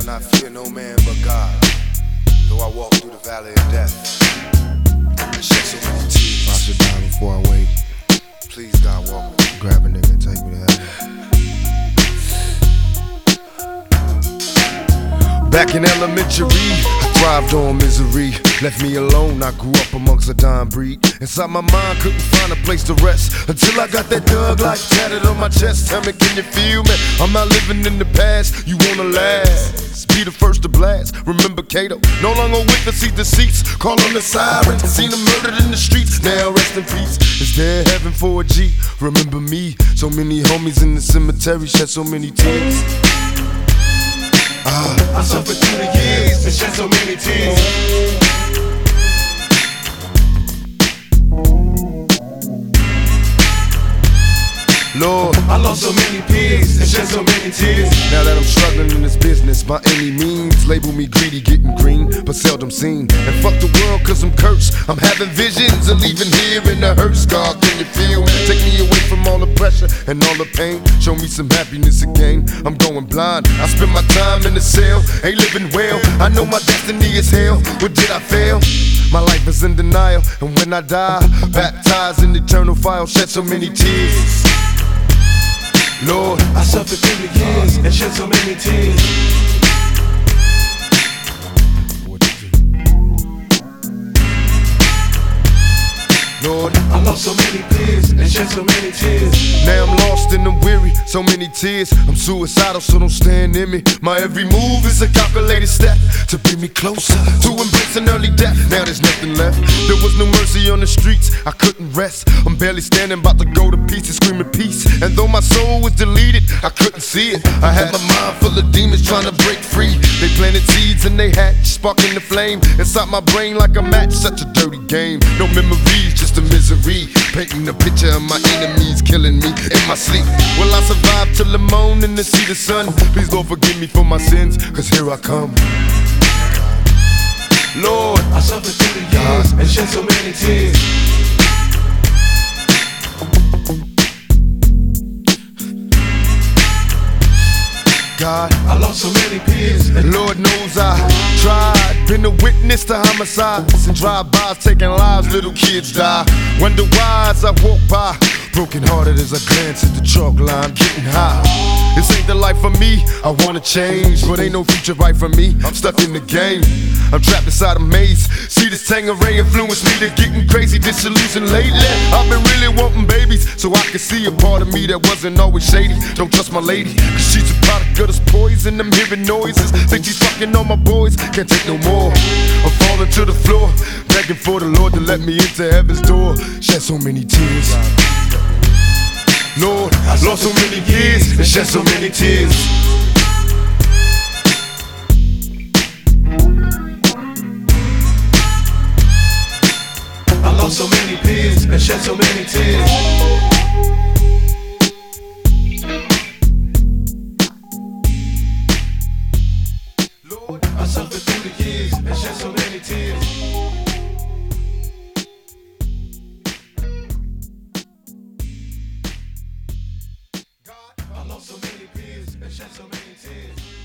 not fear no man but God. Though I walk through the valley of death, and shed so many tears. I should die before I wake. Please, God, walk with me. Grab a nigga and take me to heaven. Back in elementary, I thrived on misery. Left me alone, I grew up amongst a dying breed. Inside my mind, couldn't find a place to rest until I got that Thug Life tatted on my chest. Tell me, can you feel me? I'm not living in the past, you wanna last. Be the first to blast, remember Kato. No longer with the seat deceits. Call on the sirens, seen them murdered in the streets. Now rest in peace, is there heaven for a G? Remember me, so many homies in the cemetery shed so many tears. I suffered through the years and shed so many tears. Lord, I lost so many peers and shed so many tears. Now that I'm struggling in this business by any means, label me greedy, getting green, but seldom seen. And fuck the world cause I'm cursed. I'm having visions of leaving here in the hearse. God, can you feel me? Take me away from all the pressure and all the pain. Show me some happiness again. I'm going blind. I spend my time in the cell, ain't living well. I know my destiny is hell. But did I fail? My life is in denial, and when I die, baptized in eternal fire, shed so many tears. Lord, I suffered through the years and shed so many tears. Lord, I lost so many peers and shed so many tears. Now I'm lost and I'm weary, so many tears. I'm suicidal, so don't stand in me. My every move is a calculated step to bring me closer to embracing early death. Now there's nothing left. There was no mercy on the streets, I couldn't rest. I'm barely standing, about to go to pieces, screaming peace. And though my soul was deleted, I couldn't see it. I had my mind full of demons trying to break free. They planted seeds and they hatched, sparking the flame inside my brain like a match. Such a dirty game, no memories, just a misery. Painting a picture of my enemies killing me in my sleep. Will I survive till the morning to see the sun? Please Lord forgive me for my sins, cause here I come. Lord, I suffered through the years and shed so many tears. God, I lost so many peers, and Lord knows I tried. Been a witness to homicides and drive-bys taking lives, little kids die. Wonder why as I walk by, broken hearted as I glance at the chalk line, getting high. This ain't the life for me, I wanna change, but ain't no future right for me. I'm stuck in the game, I'm trapped inside a maze. See this Tangeray influence me to getting crazy, disillusioned lately. I've been really wanting babies, so I can see a part of me that wasn't always shady. Don't trust my lady, cause she's a product of this poison. I'm hearing noises, think she's fucking on my boys. Can't take no more, I'm falling to the floor, begging for the Lord to let me into heaven's door. Shed so many tears. Lord, I lost so many years and shed so many tears. I lost so many peers and shed so many tears. Lord, I suffered through the years and shed so many tears. I lost so many peers and shed so many tears.